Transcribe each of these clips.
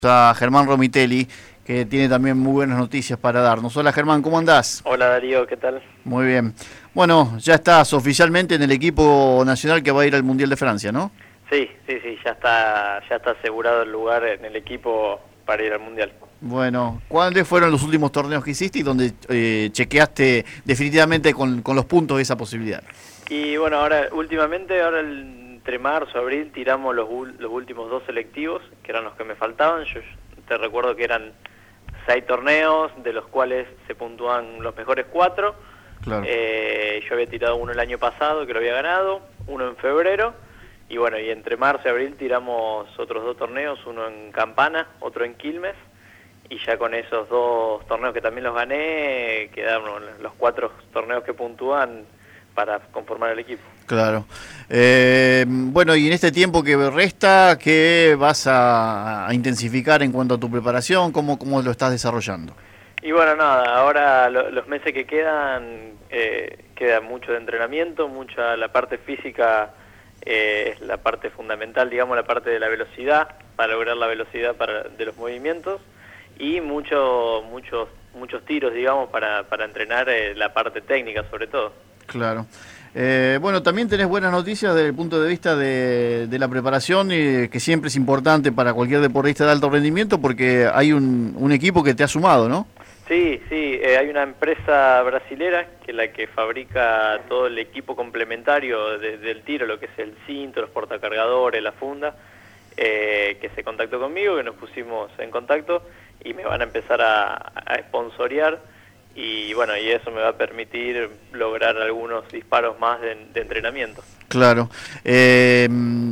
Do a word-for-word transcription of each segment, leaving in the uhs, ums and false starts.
A Germán Romitelli, que tiene también muy buenas noticias para darnos. Hola Germán, ¿cómo andás? Hola Darío, ¿qué tal? Muy bien. Bueno, ya estás oficialmente en el equipo nacional que va a ir al Mundial de Francia, ¿no? Sí, sí, sí, ya está, ya está asegurado el lugar en el equipo para ir al Mundial. Bueno, ¿cuáles fueron los últimos torneos que hiciste y donde eh, chequeaste definitivamente con, con los puntos esa posibilidad? Y bueno, ahora últimamente, ahora el, entre marzo y abril tiramos los, los últimos dos selectivos, que eran los que me faltaban. Yo te recuerdo que eran seis torneos, de los cuales se puntúan los mejores cuatro. Claro. Eh, yo había tirado uno el año pasado, que lo había ganado, uno en febrero, y bueno, y entre marzo y abril tiramos otros dos torneos, uno en Campana, otro en Quilmes, y ya con esos dos torneos que también los gané, quedaron los cuatro torneos que puntúan para conformar el equipo. Claro. Eh, bueno, y en este tiempo que resta, ¿qué vas a, a intensificar en cuanto a tu preparación? ¿Cómo, cómo lo estás desarrollando? Y bueno, nada, ahora lo, los meses que quedan, eh, queda mucho de entrenamiento, mucha la parte física eh, es la parte fundamental, digamos, la parte de la velocidad, para lograr la velocidad para, de los movimientos, y mucho, muchos, muchos tiros, digamos, para, para entrenar eh, la parte técnica sobre todo. Claro. Eh, bueno, también tenés buenas noticias desde el punto de vista de, de la preparación, eh, que siempre es importante para cualquier deportista de alto rendimiento, porque hay un, un equipo que te ha sumado, ¿no? Sí, sí, eh, hay una empresa brasilera que es la que fabrica todo el equipo complementario de, del tiro, lo que es el cinto, los portacargadores, la funda, eh, que se contactó conmigo, que nos pusimos en contacto y me van a empezar a, a sponsorear. Y bueno, y eso me va a permitir lograr algunos disparos más de, de entrenamiento. Claro. Eh,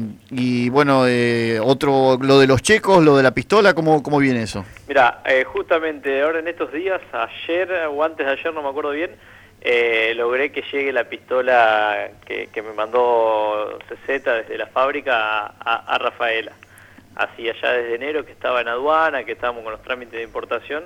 y bueno, eh, otro, lo de los checos, lo de la pistola, ¿cómo, cómo viene eso? Mira, eh, justamente ahora en estos días, ayer o antes de ayer, no me acuerdo bien, eh, logré que llegue la pistola que, que me mandó C Z desde la fábrica a, a, a Rafaela. Hacía ya desde enero que estaba en aduana, que estábamos con los trámites de importación.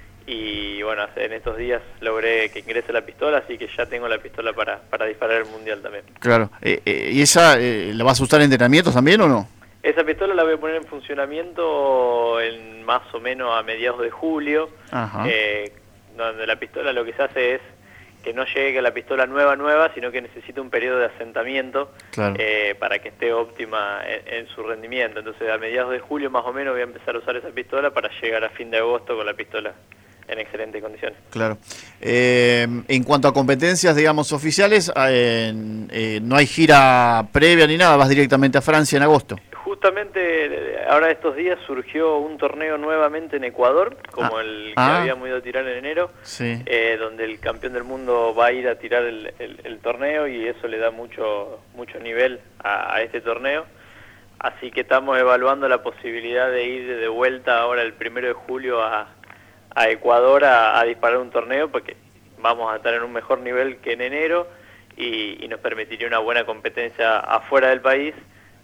Y bueno, en estos días logré que ingrese la pistola, así que ya tengo la pistola para, para disparar el Mundial también. Claro. Eh, eh, ¿Y esa eh, la vas a usar en entrenamientos también o no? Esa pistola la voy a poner en funcionamiento en más o menos a mediados de julio. Ajá. Eh, donde la pistola lo que se hace es que no llegue a la pistola nueva nueva, sino que necesita un periodo de asentamiento. Claro. eh, para que esté óptima en, en su rendimiento. Entonces a mediados de julio más o menos voy a empezar a usar esa pistola para llegar a fin de agosto con la pistola en excelentes condiciones. Claro. Eh, en cuanto a competencias, digamos, oficiales, eh, eh, no hay gira previa ni nada, vas directamente a Francia en agosto. Justamente ahora estos días surgió un torneo nuevamente en Ecuador, como ah, el que ah, habíamos ido a tirar en enero, sí. eh, donde el campeón del mundo va a ir a tirar el, el, el torneo y eso le da mucho, mucho nivel a, a este torneo. Así que estamos evaluando la posibilidad de ir de vuelta ahora el primero de julio a a Ecuador a, a disparar un torneo, porque vamos a estar en un mejor nivel que en enero y, y nos permitiría una buena competencia afuera del país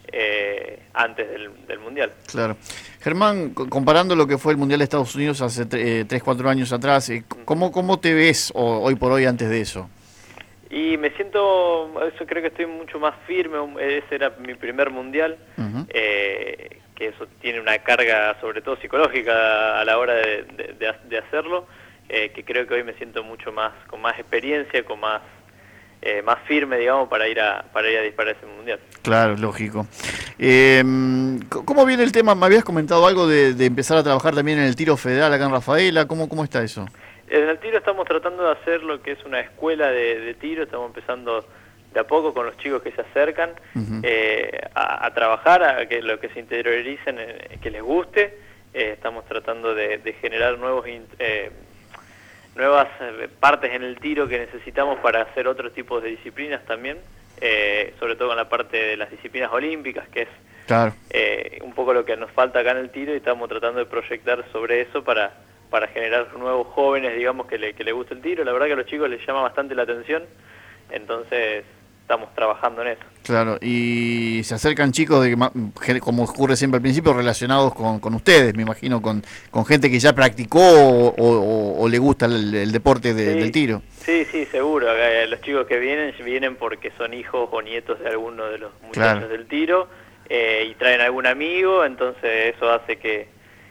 eh, antes del, del Mundial. Claro. Germán, comparando lo que fue el Mundial de Estados Unidos hace eh, tres, cuatro años atrás, eh, ¿cómo, ¿cómo te ves hoy por hoy antes de eso? Y me siento, eso creo que estoy mucho más firme, ese era mi primer Mundial, uh-huh. eh, que eso tiene una carga sobre todo psicológica a la hora de, de, de, de hacerlo, eh, que creo que hoy me siento mucho más, con más experiencia, con más eh, más firme, digamos, para ir a para ir a disparar ese Mundial. Claro, lógico. Eh, ¿Cómo viene el tema? Me habías comentado algo de, de empezar a trabajar también en el tiro federal acá en Rafaela, ¿cómo, cómo está eso? En el tiro estamos tratando de hacer lo que es una escuela de, de tiro, estamos empezando de a poco con los chicos que se acercan uh-huh. eh, a, a trabajar, a que lo que se interioricen, eh, que les guste. Eh, estamos tratando de, de generar nuevos eh, nuevas partes en el tiro que necesitamos para hacer otros tipos de disciplinas también, eh, sobre todo con la parte de las disciplinas olímpicas, que es claro. eh, un poco lo que nos falta acá en el tiro, y estamos tratando de proyectar sobre eso para... para generar nuevos jóvenes, digamos, que le, que le guste el tiro. La verdad que a los chicos les llama bastante la atención, entonces estamos trabajando en eso. Claro, y se acercan chicos, de como ocurre siempre al principio, relacionados con, con ustedes, me imagino, con, con gente que ya practicó o, o, o le gusta el, el deporte de, sí, del tiro. Sí, sí, seguro. Los chicos que vienen, vienen porque son hijos o nietos de alguno de los muchachos claro. del tiro, eh, y traen algún amigo, entonces eso hace que... que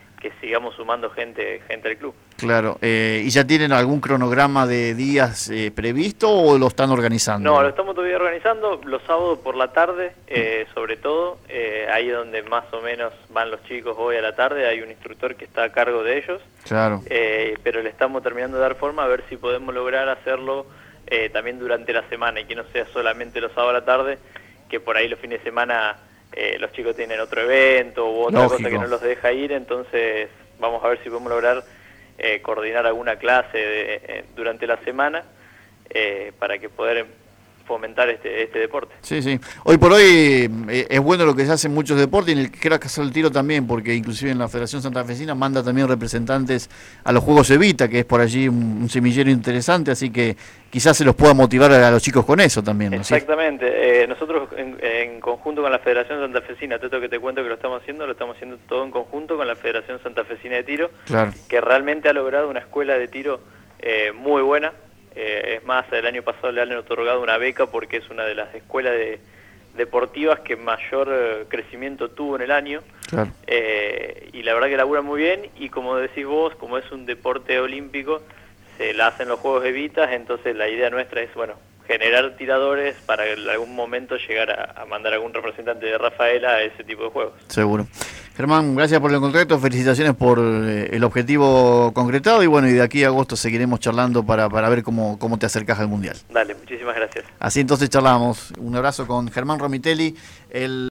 sigamos sumando gente, gente al club. Claro, eh, ¿y ya tienen algún cronograma de días eh, previsto o lo están organizando? No, lo estamos todavía organizando, los sábados por la tarde, eh, sobre todo, eh, ahí donde más o menos van los chicos hoy a la tarde, hay un instructor que está a cargo de ellos, claro. eh, pero le estamos terminando de dar forma a ver si podemos lograr hacerlo eh, también durante la semana y que no sea solamente los sábados a la tarde, que por ahí los fines de semana eh, los chicos tienen otro evento u otra Lógico. cosa que no los deja ir, entonces vamos a ver si podemos lograr Eh, coordinar alguna clase de, eh, durante la semana eh, para que poder fomentar este, este deporte. Sí, sí. Hoy por hoy eh, es bueno lo que se hace en muchos deportes, y en el que quiera hacer el tiro también, porque inclusive en la Federación Santafesina manda también representantes a los Juegos Evita, que es por allí un, un semillero interesante, así que quizás se los pueda motivar a los chicos con eso también, ¿no? Exactamente. Eh, nosotros en, en conjunto con la Federación Santafesina, todo que te cuento que lo estamos haciendo, lo estamos haciendo todo en conjunto con la Federación Santafesina de Tiro, claro. que realmente ha logrado una escuela de tiro eh, muy buena. Eh, es más, el año pasado le han otorgado una beca porque es una de las escuelas de, deportivas que mayor eh, crecimiento tuvo en el año. Claro. Eh, y la verdad que labura muy bien, y como decís vos, como es un deporte olímpico, se la hacen los Juegos Evitas, entonces la idea nuestra es, bueno, generar tiradores para en algún momento llegar a, a mandar algún representante de Rafaela a ese tipo de juegos. Seguro. Germán, gracias por el contacto, felicitaciones por eh, el objetivo concretado, y bueno, y de aquí a agosto seguiremos charlando para, para ver cómo, cómo te acercas al Mundial. Dale, muchísimas gracias. Así entonces charlamos. Un abrazo con Germán Romitelli, el